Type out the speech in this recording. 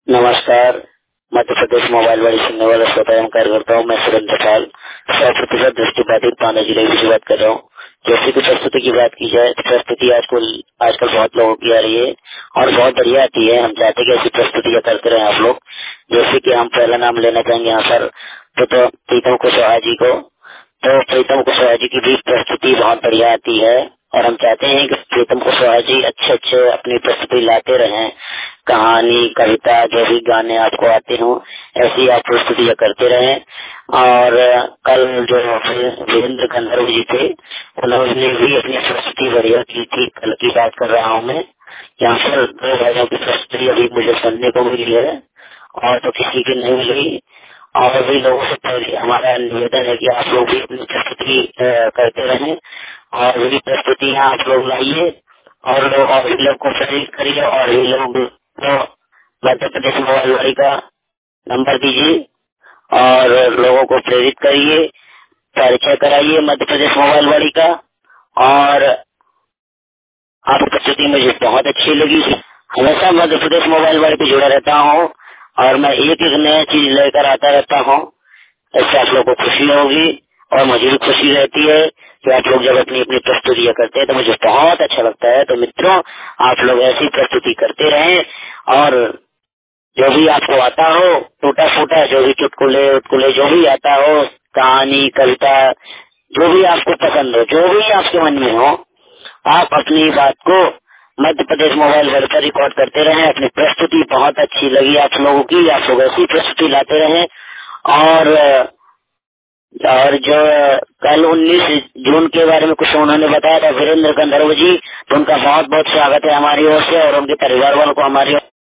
नमस्कार। मध्य प्रदेश मोबाइल वाली सुनने वाला श्रोता एवं कार्यकर्ता हूँ। मैं सुरेंद्र पाल 100% दृष्टिबाधित पाना जिले से बात कर रहा हूँ। जैसे कि प्रस्तुति की बात की जाए तो प्रस्तुति आजकल बहुत लोगों की आ रही है और बहुत बढ़िया आती है। हम चाहते हैं कि ऐसी प्रस्तुतियाँ करते रहे आप लोग। जैसे कि हम पहला नाम लेना चाहेंगे यहाँ पर तो प्रीतम कुशवाहा जी को। तो प्रीतम कुशवाहा जी की भी प्रस्तुति बहुत बढ़िया आती है और हम चाहते हैं कि प्रीतम कुशवाहा जी अच्छे अपनी प्रस्तुति लाते रहें। कहानी, कविता, जो भी गाने आपको आते हों ऐसी आप प्रस्तुतियाँ करते रहें। और कल जो वीरेंद्र गंधर्व जी थे उन्होंने भी अपनी प्रस्तुति बढ़िया की थी। कल की बात कर रहा हूँ मैं। यहाँ पर 2 भाइयों की प्रस्तुति अभी मुझे सुनने को मिली है और तो किसी की नहीं मिली। और भी लोगों से हमारा निवेदन है कि आप लोग भी अपनी प्रस्तुति करते रहें और भी प्रस्तुतियाँ आप लोग लाइए और भी लोग को प्रेरित करिए और भी लोग को मध्य प्रदेश मोबाइल वाली का नंबर दीजिए और लोगों को प्रेरित करिए, परिचय कराइए मध्य प्रदेश मोबाइल वाली का। और आपकी प्रस्तुति मुझे बहुत अच्छी लगी। हमेशा मध्य प्रदेश मोबाइल वाले पे जुड़ा रहता हूँ और मैं एक नया चीज लेकर आता रहता हूँ। इससे आप लोगों को खुशी होगी और मुझे भी खुशी रहती है कि आप लोग जब अपनी अपनी प्रस्तुतियाँ करते हैं तो मुझे बहुत अच्छा लगता है। तो मित्रों, आप लोग ऐसी प्रस्तुति करते रहें और जो भी आपको आता हो टूटा फूटा, जो भी चुटकुले उत्कुले जो भी आता हो, कहानी, कविता, जो भी आपको पसंद हो, जो भी आपके मन में हो, आप अपनी बात को मध्य प्रदेश मोबाइल घर पर रिकॉर्ड करते रहें। अपनी प्रस्तुति बहुत अच्छी लगी आप लोगों की, आप लोग ऐसी प्रस्तुति लाते रहें। और जो कल 19 जून के बारे में कुछ उन्होंने बताया था वीरेंद्र गंधर्व जी, तो उनका बहुत बहुत स्वागत है हमारी ओर से और उनके परिवार वालों को हमारी